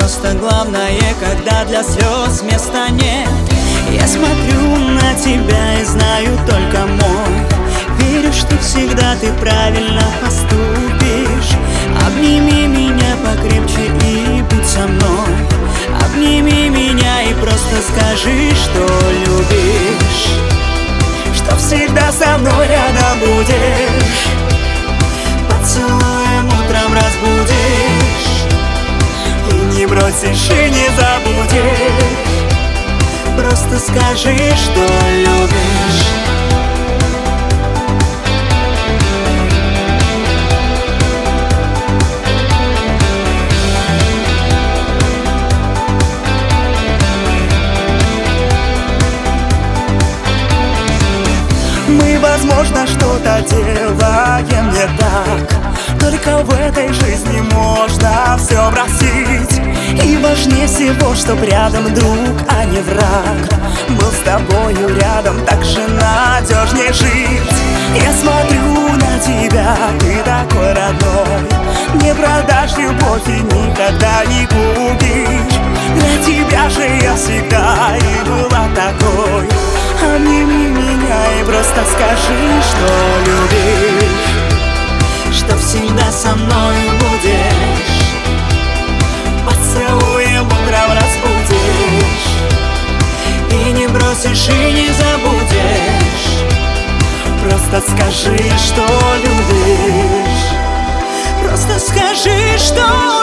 Просто главное, когда для слез места нет. Я смотрю на тебя и знаю только мой. Верю, что всегда ты правильно поступишь. Обними меня покрепче и будь со мной. Обними меня и просто скажи, что любишь, что всегда со мной рядом будешь. Поцелуем утром разбудишь и не бросишь, и не забудешь. Просто скажи, что любишь. Мы, возможно, что-то делаем не так. Только в этой жизни можно все простить. И важнее всего, чтоб рядом друг, а не враг. Был с тобою рядом, так же надежнее жить. Я смотрю на тебя, ты такой родной. Не продашь любовь и никогда не купишь. Для тебя же я всегда и была такой. Обними меня и просто скажи, что любишь, что всегда со мной будешь. Поцелуем утром разбудишь и не бросишь, и не забудешь. Просто скажи, что любишь. Просто скажи, что